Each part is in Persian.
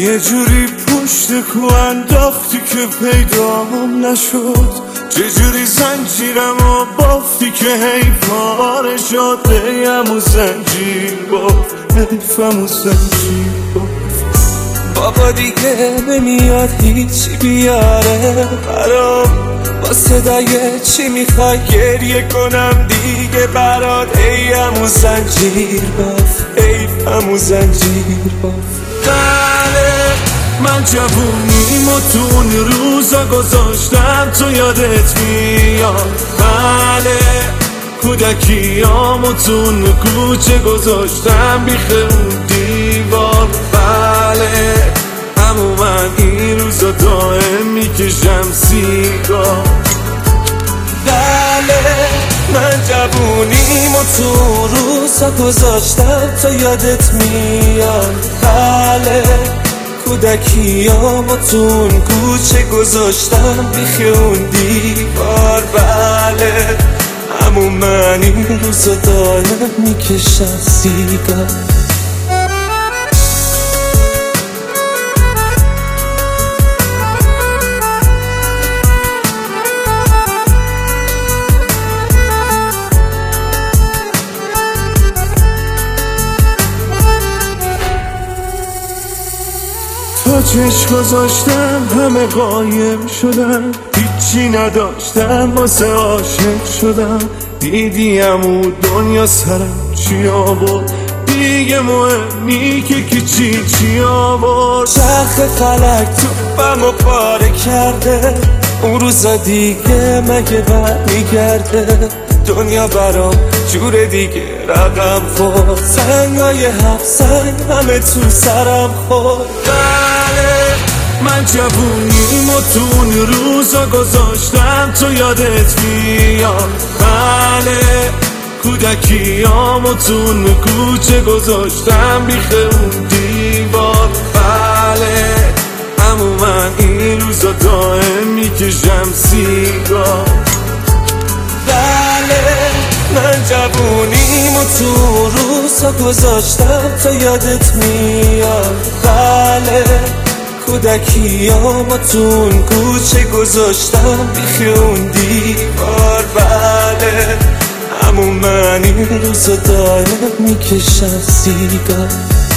یه جوری پشت کو انداختی که پیدام نشد، چجوری زنجیرمو بافتی که هی پاره شد. همون زنجیر بافت، حیفم و زنجیر بافت. بابا دیگه نمیاد هیچی بیاره برام، با صدای چی میخوای گریه کنم دیگه برات. ای همون زنجیر بافت، حیفم و زنجیر بافت. بله من جوونیمو تو اون روزا گذاشتم، تو یادت میاد. بله کودکیامو تو اون کوچه گذاشتم بیخ اون دیوار. بله همون من این روزا دائم میکشم سیگار. بله من جوونیمو تو روزا گذاشتم، تو یادت میاد. بله کودکیامو تو اون کوچه گذاشتم بیخ اون دیوار. بله همون من این روزا دائم میکشم سیگار. تا چشم گذاشتم همه قایم شدم، هیچی نداشتم واسه عاشق شدم. دیدیم اون دنیا سرم چی آورد، دیگه مهمی که چی آورد. چرخ فلک توپمو پاره کرده، اون روزا دیگه مگه برمیگرده. دنیا برام جور دیگه رقم خورد، سنگای هفت سنگ همه تو سرم خورد. بله من جوونیمو تو اون روزا گذاشتم، تو یادت میاد. بله کودکیامو تو اون کوچه گذاشتم بیخ اون دیوار. بله همون من این روزا دائم میکشم سیگار. من جوونیمو تو روزا گذاشتم، تو یادت میاد. بله کودکیامو تو اون کوچه گذاشتم بیخ اون دیوار. بله همون من این روزا دائم میکشم سیگار.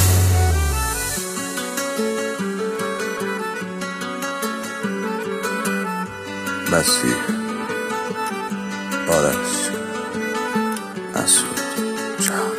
مسیح آرش مسعود.